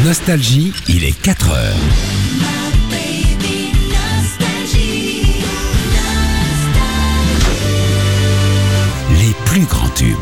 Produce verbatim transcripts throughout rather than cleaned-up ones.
Nostalgie, il est quatre heures. Les plus grands tubes.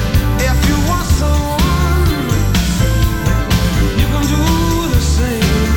Same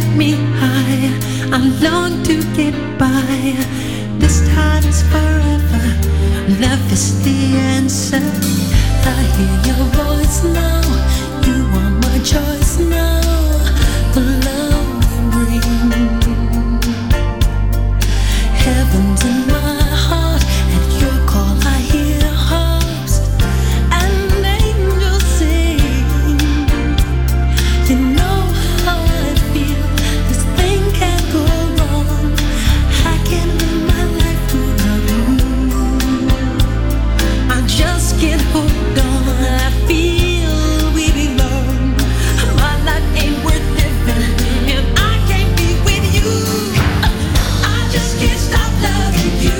me high. I long to get by. This time is forever. Love is the answer. I hear your voice now. You are my choice now. The love we bring. Heaven's in my heart. At your call I hear harps and angels sing. You know how I feel. This thing can't go wrong. I can live my life without you. I just can't hold on. I feel we belong. My life ain't worth living if I can't be with you. I just can't stop loving you.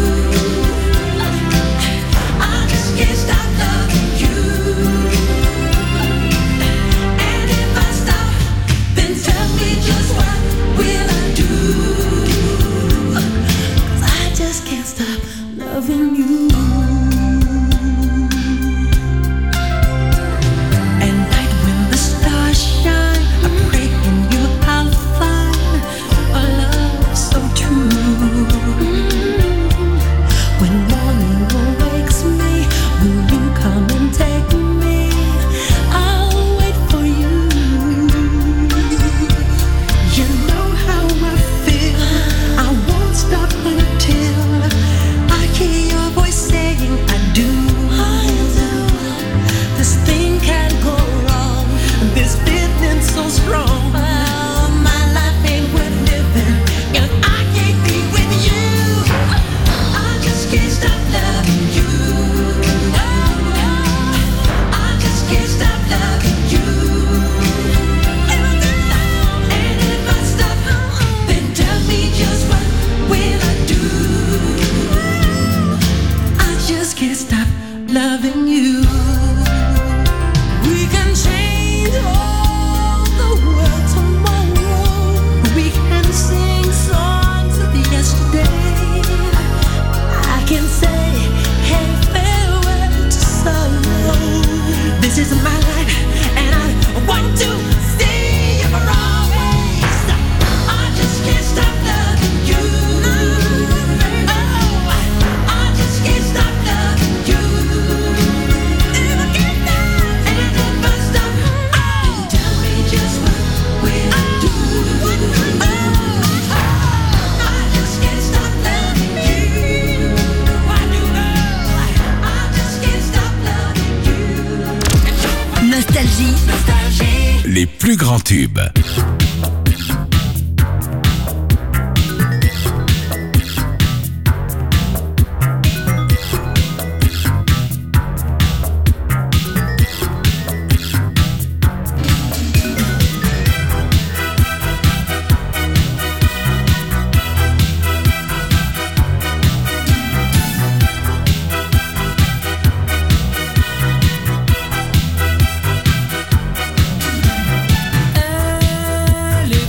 I just can't stop loving you. And if I stop, then tell me just what will I do? 'Cause I just can't stop loving you. At night when the stars shine, I pray in you I'll find a love so true. When morning awakes me, will you come and take me? I'll wait for you. You know how I feel. I won't stop until I hear your voice saying I do. I do. This thing can't go wrong. This feeling so strong. Oh, my life ain't worth living if I can't be with you. I just can't stop loving you. Oh, no. I just can't stop loving you. And if I stop, then tell me just what will I do? I just can't stop loving you. We can change all the world tomorrow. We can sing songs of yesterday. I can say, hey, farewell to sorrow. This is my life, and I want to see you for always. I just can't stop loving you. Oh, I just can't stop loving you. If I can't stop, and if I stop, oh, tell me just what will I do? Oh, I just can't stop loving you. I do know. I just can't stop loving you. Nostalgie. Nostalgie. Les plus grands tubes. Elle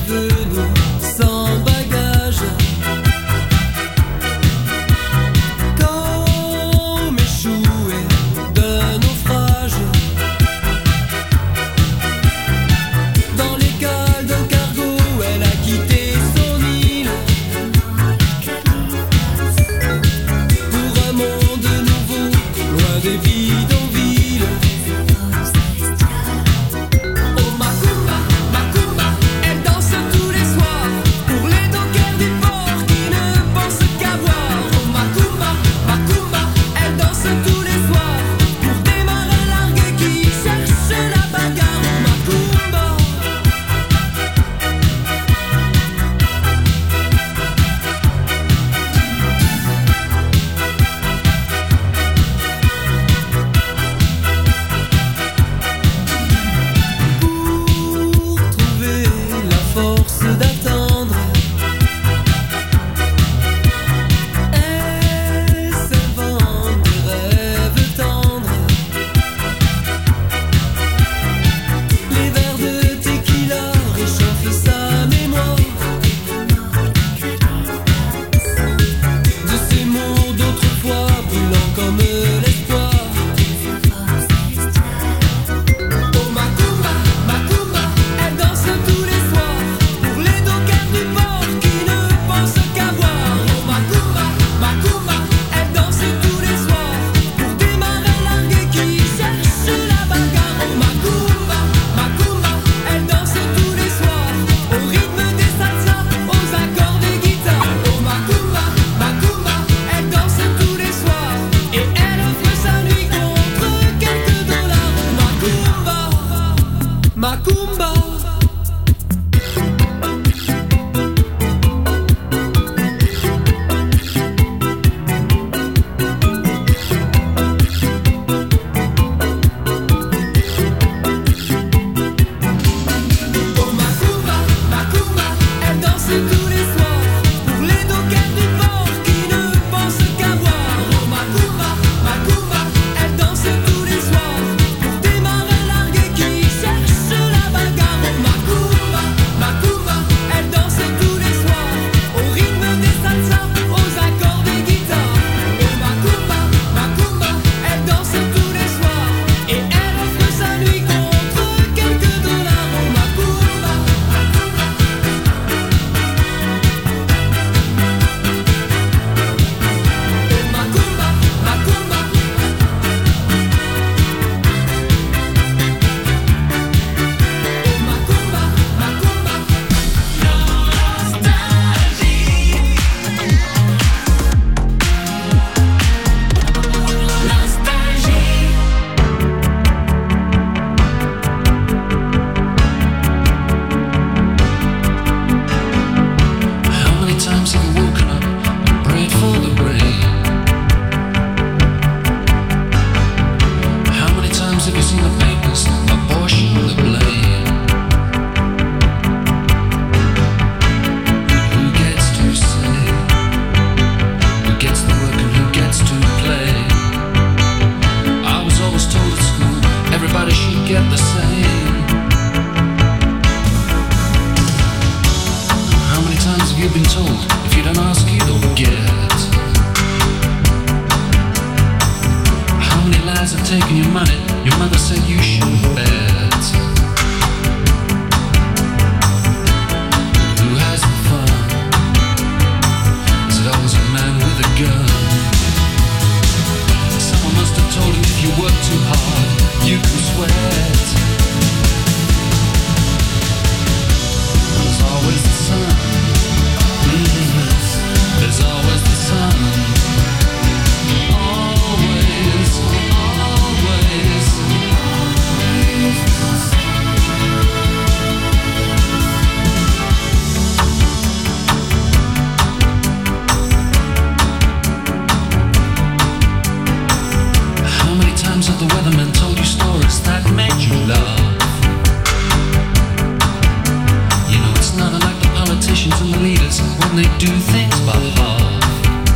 and they do things by half.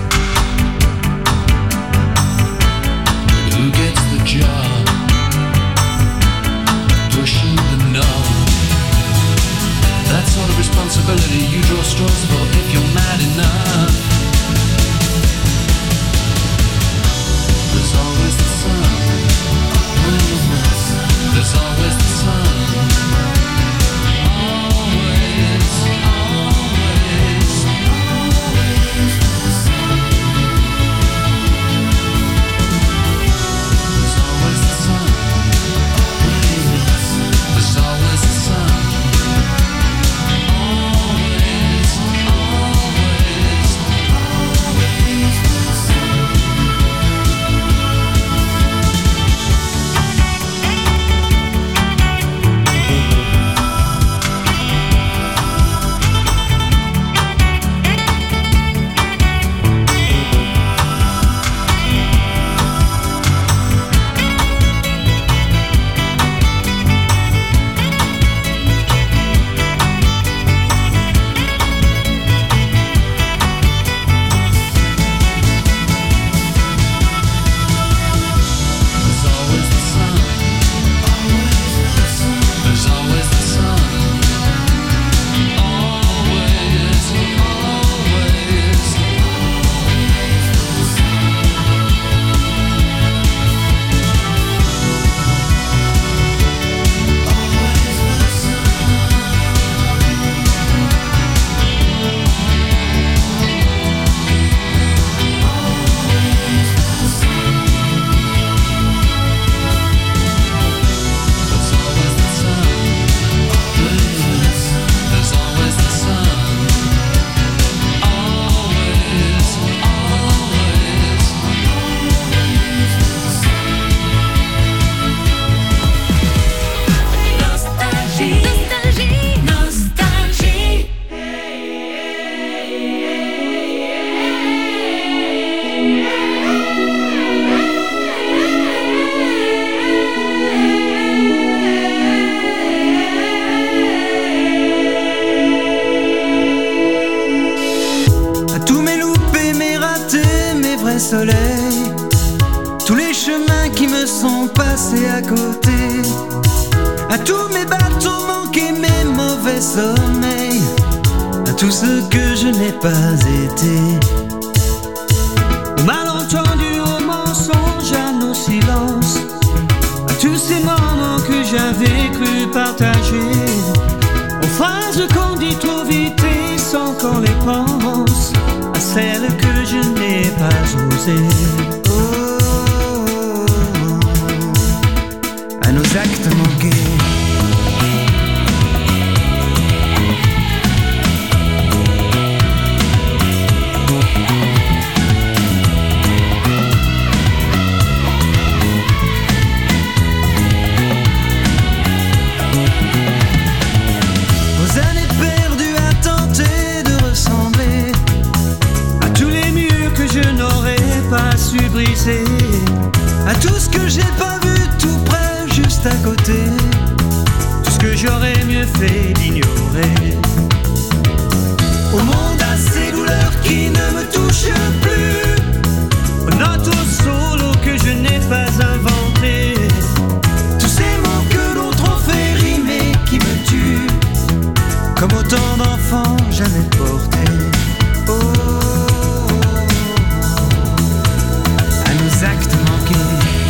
But who gets the job? Pushing the knob. That sort of responsibility you draw straws for if you're mad enough. There's always the sun. There's always the sun. Always, always, always the sun. There's always the sun. There's always the sun. Always, always, always the sun. Soleil, tous les chemins qui me sont passés à côté, à tous mes bateaux manqués, mes mauvais sommeils, à tout ce que je n'ai pas été, aux malentendus, aux mensonges, à nos silences, à tous ces moments que j'avais cru partager, aux phrases qu'on dit trop vite et sans qu'on les pense, à celles que je n'ai pas osées. Oh, oh, oh, à nos actes manqués. Aux années perdues à tenter de ressembler à tous les murs que je n'aurais pas su briser, à tout ce que j'ai pas vu tout près, juste à côté, tout ce que j'aurais mieux fait d'ignorer. Au monde à ces douleurs qui ne me touchent plus, aux notes au solo que je n'ai pas inventé, tous ces mots que d'autres ont fait rimer qui me tuent, comme autant d'enfants jamais portés. Oh, à nos actes manqués.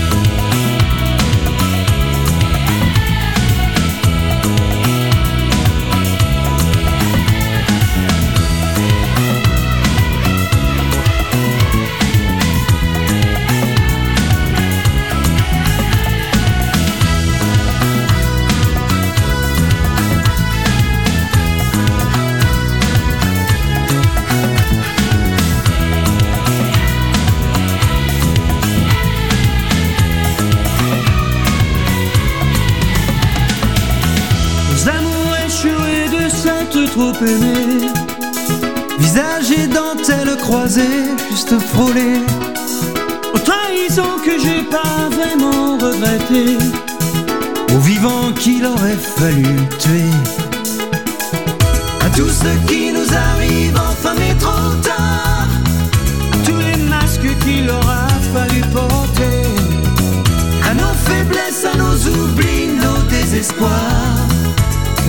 Trop aimé, visage et dentelle croisée, juste frôlée, aux trahisons que j'ai pas vraiment regrettées, aux vivants qu'il aurait fallu tuer, à tout ce qui nous arrive enfin.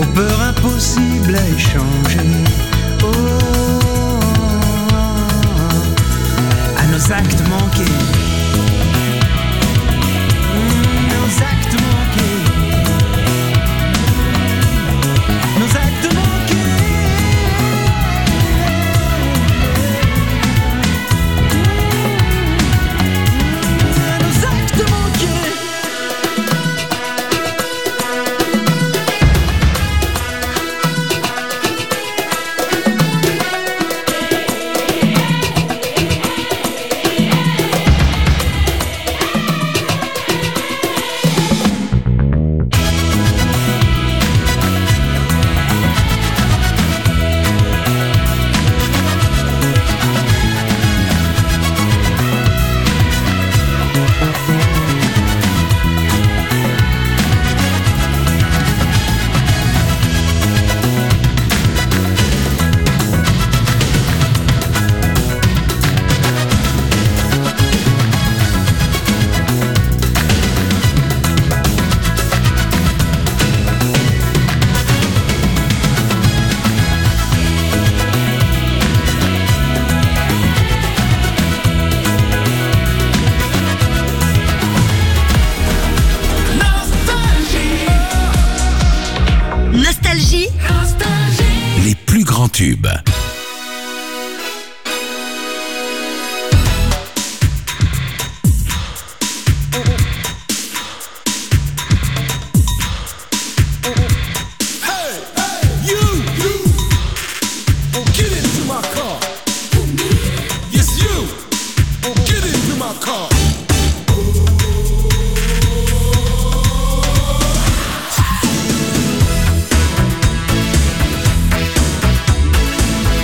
peur impossible à échanger. Oh, à nos actes manqués. Mmh, nos actes manqués. Nos actes manqués. Nos actes manqués. Nostalgie. Les plus grands tubes. Car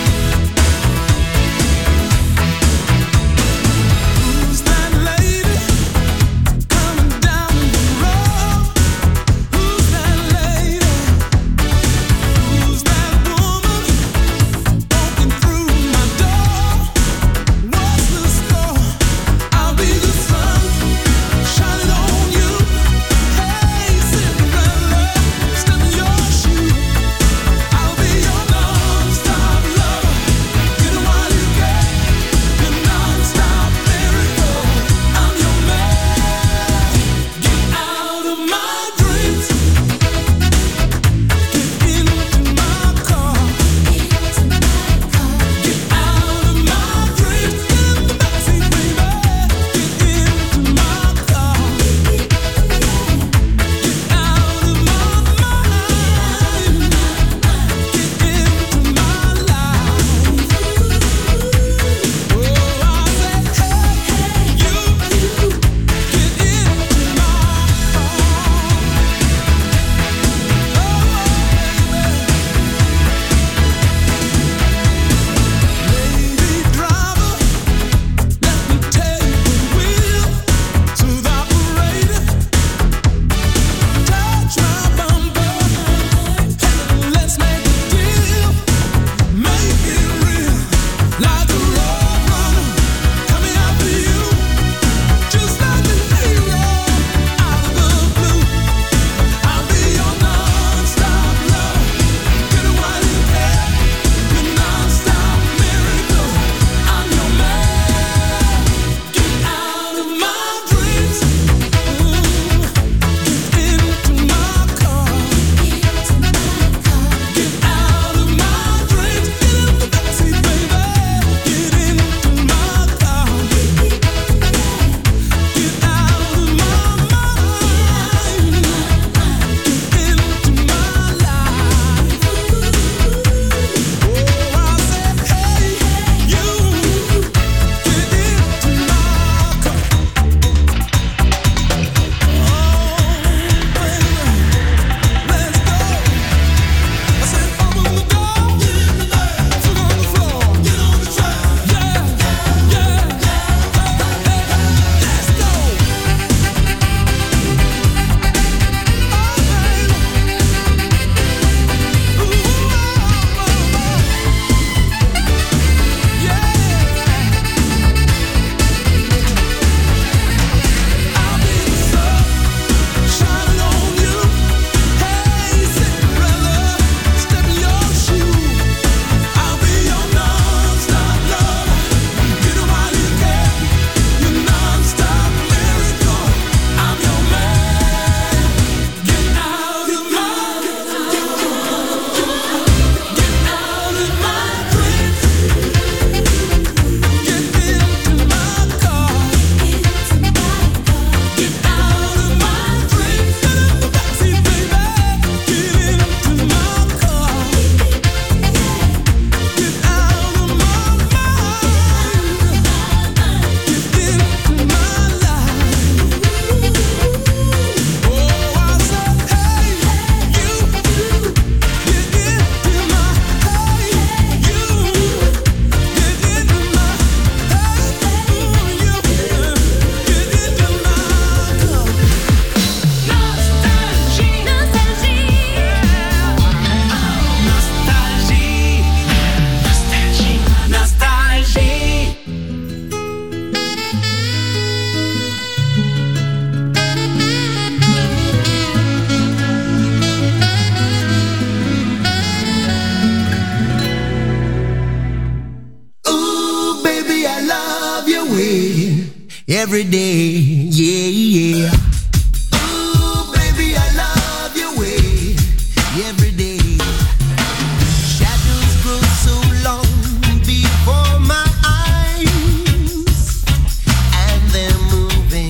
every day, yeah, yeah. Ooh, baby, I love your way, every day. Shadows grow so long before my eyes, and they're moving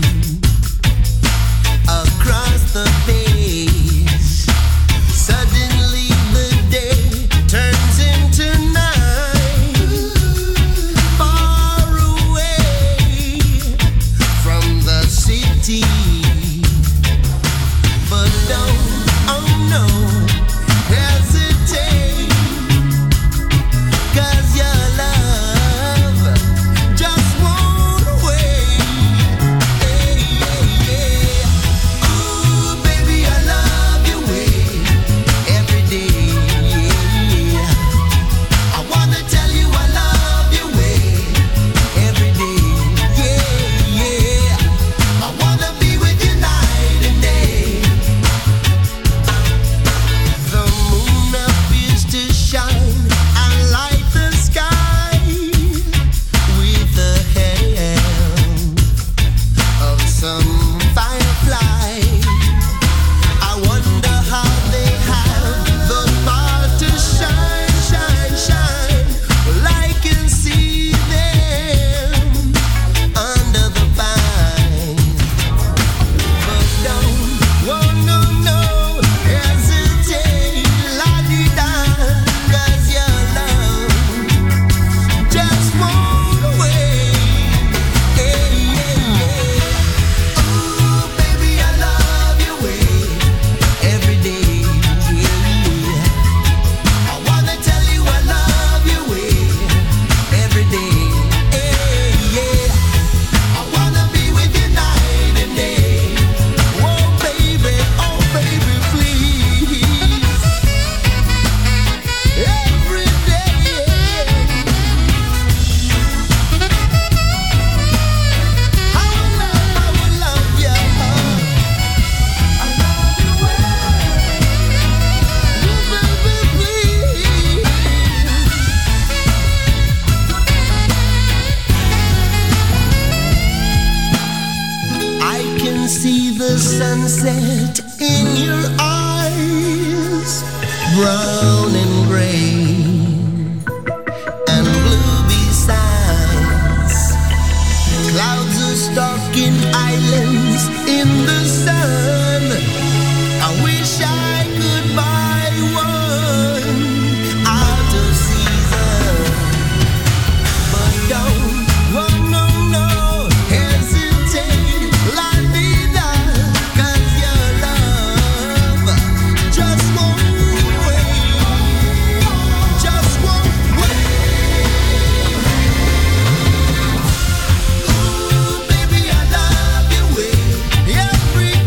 across the page. Suddenly the day turns into night, far away from the city. But don't, oh no, hesitate, 'cause your love just won't wait. Hey, yeah, yeah. Ooh, baby, I love your way every day, yeah. I wanna tell you I love your way every day, yeah, yeah. I wanna be with you night and day. The moon appears to shine and light the sky with the help of some firefly. I wonder how they have the power to shine, shine, shine. Well, I can see them under the vine. But don't, oh no, no, hesitate, la-di-da, 'cause your love just won't wait. Hey, yeah, yeah. Ooh, baby, I love your way every day, yeah. I wanna tell you I love your way every day, hey, yeah. I wanna be with you night and day. Oh baby, oh baby, please. Every day. I will love, I will love you. I love you well. Oh baby, please. I can see the sunset in your eyes, brown and gray and blue besides. Clouds are stalking islands in the sun. I wish I could buy one out of season. But don't, oh no, no, hesitate, la-di-da, 'cause your love just won't wait, just won't wait. Ooh, baby, I love your way every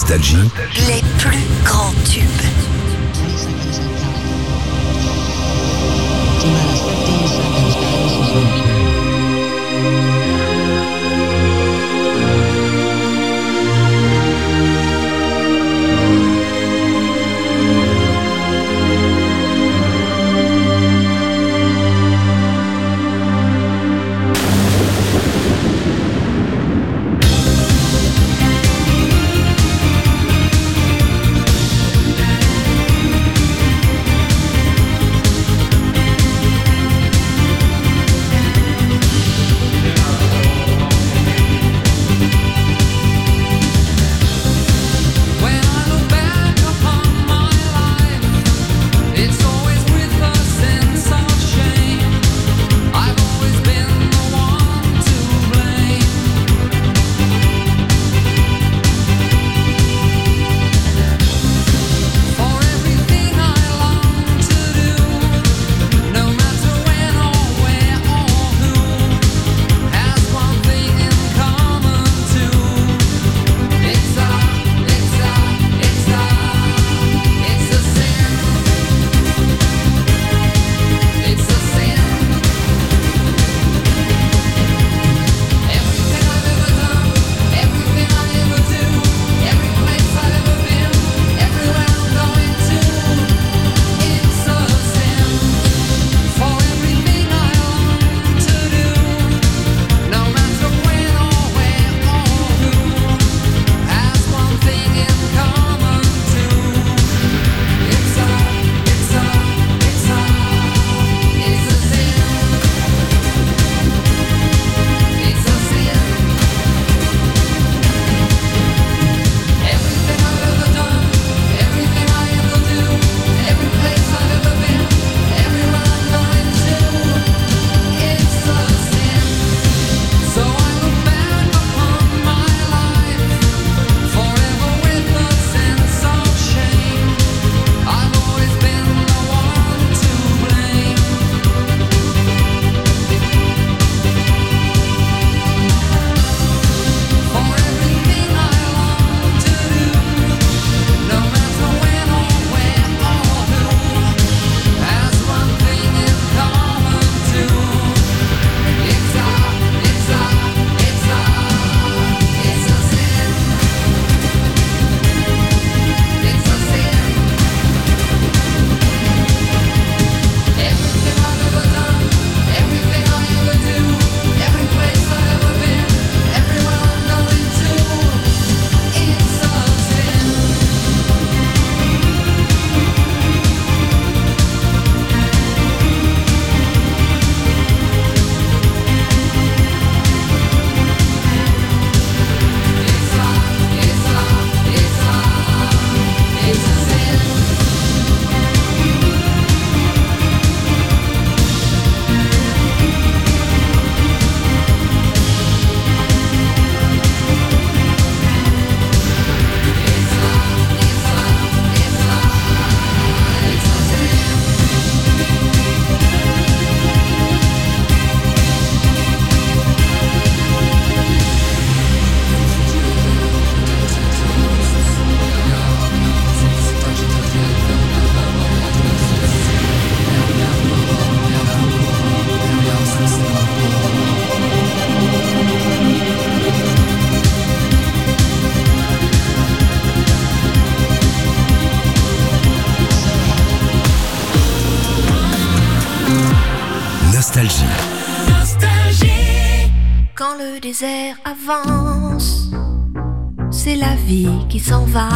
Nostalgie, les plus grands tubes. Quand le désert avance, c'est la vie qui s'en va.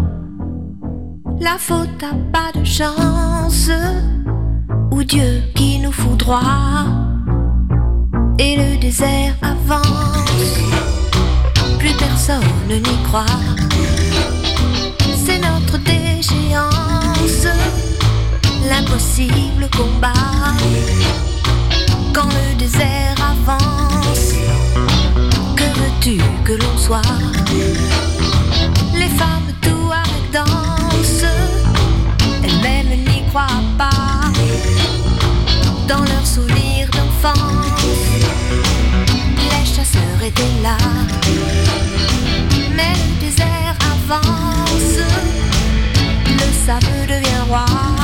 La faute a pas de chance, ou Dieu qui nous fout droit. Et le désert avance, plus personne n'y croit. C'est notre déchéance, l'impossible combat. Quand le désert avance, que veux-tu que l'on soit? Les femmes touareg dansent, elles-mêmes n'y croient pas. Dans leurs souvenirs d'enfance, les chasseurs étaient là. Mais le désert avance, avance, le sable devient roi,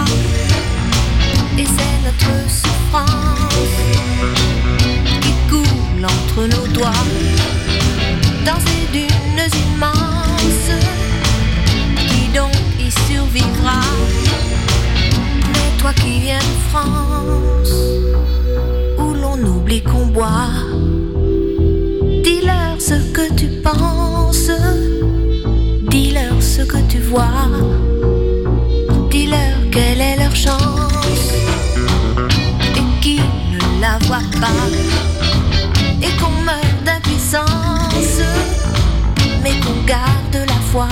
et c'est notre souffrance qui coule entre nos doigts dans ces dunes immenses. Qui donc y survivra? Mais toi qui viens de France, où l'on oublie qu'on boit, dis-leur ce que tu penses, dis-leur ce que tu vois, dis-leur quelle est leur chance, et qui ne la voit pas, et qu'on meurt d'impuissance, mais qu'on garde la foi,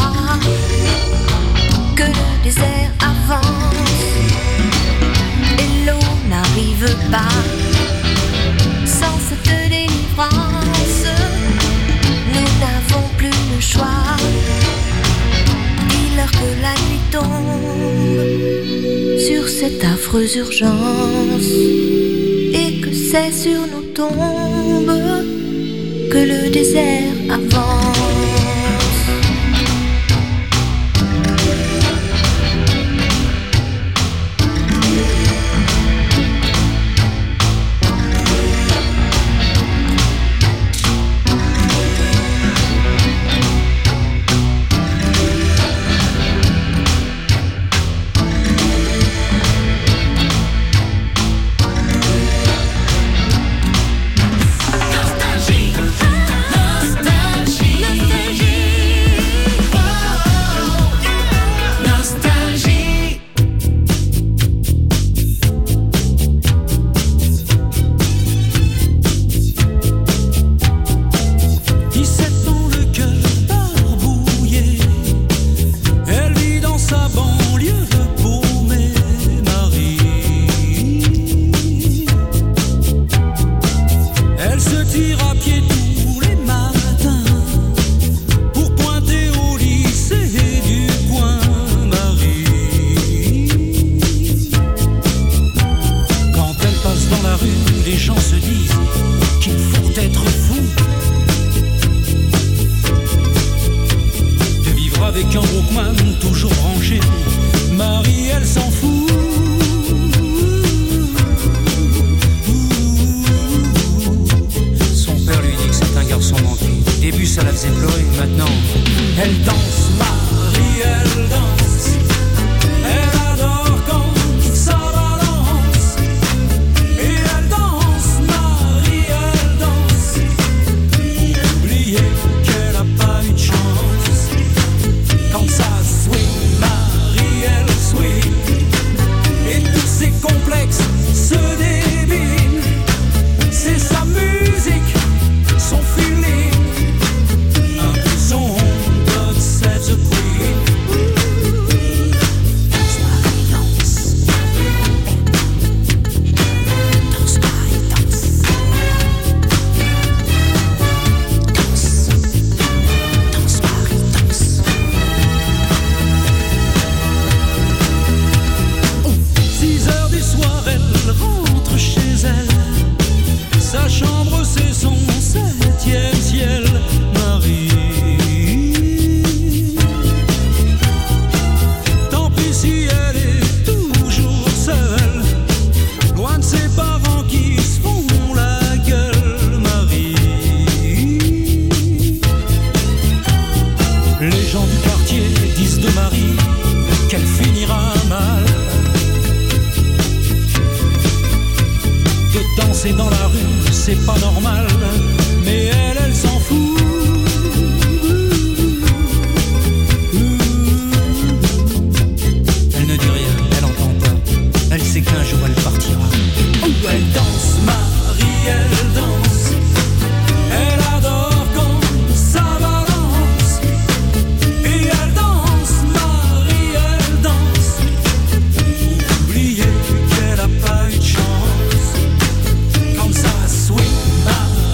que le désert avance, et l'eau n'arrive pas sans cette délivrance. Nous n'avons plus le choix. Dis-leur que la nuit tombe sur cette affreuse urgence, et que c'est sur nos tombes que le désert avance. Oubliez qu'elle a pas eu de chance. Comme ça, swing, Marie.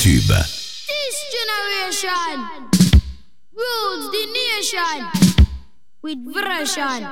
tubes. This generation rules the nation with version.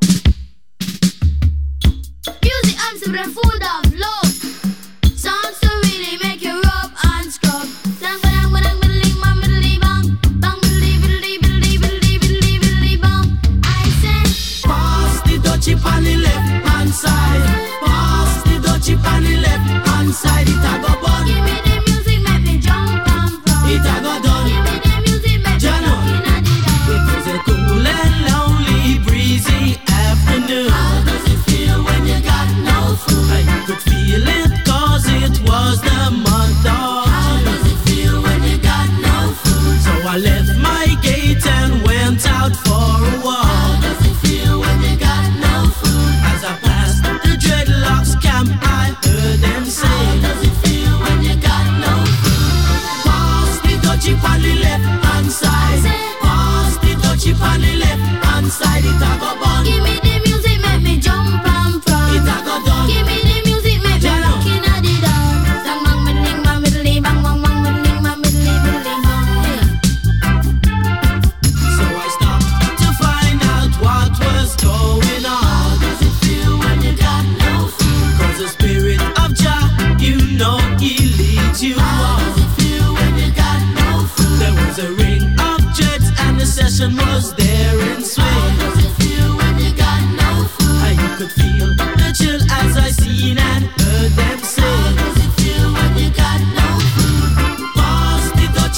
Music I'm and full of love. Songs to really make you rub and scrub. Dang dang dang biddly bang biddly bang bang biddly biddly biddly biddly biddly biddly bang. I say Pass the dutchie on the left hand side. Pass the dutchie on the left hand side. It a go bun. give me the music, make me jump and from. It a go done. Give me the music, make me Jano. jump in the It dark. was a cool and lonely, breezy afternoon. How does it feel when you got no food? I could feel it cause it was the month of How June. does it feel when you got no food? So I left my gate and went out for a How walk. does it feel when you got no food? As I passed the dreadlocks camp, I heard them say, How does it feel when you got no food? pass the dutchie on the left hand side. Pass the dutchie on the left hand side. It a go bun. Give me the music, make me jump and from. It a go done. Give me the music, make me Jano. rock inna the dark. Bang bang middling bang middly bang bang bang middling bang middly middly bang. So I stopped to find out what was going How on. does it feel when you got no food? Cause the spirit of Jah, you know he leads you How on. does it feel when you got no food? There was a ring of jets and the session was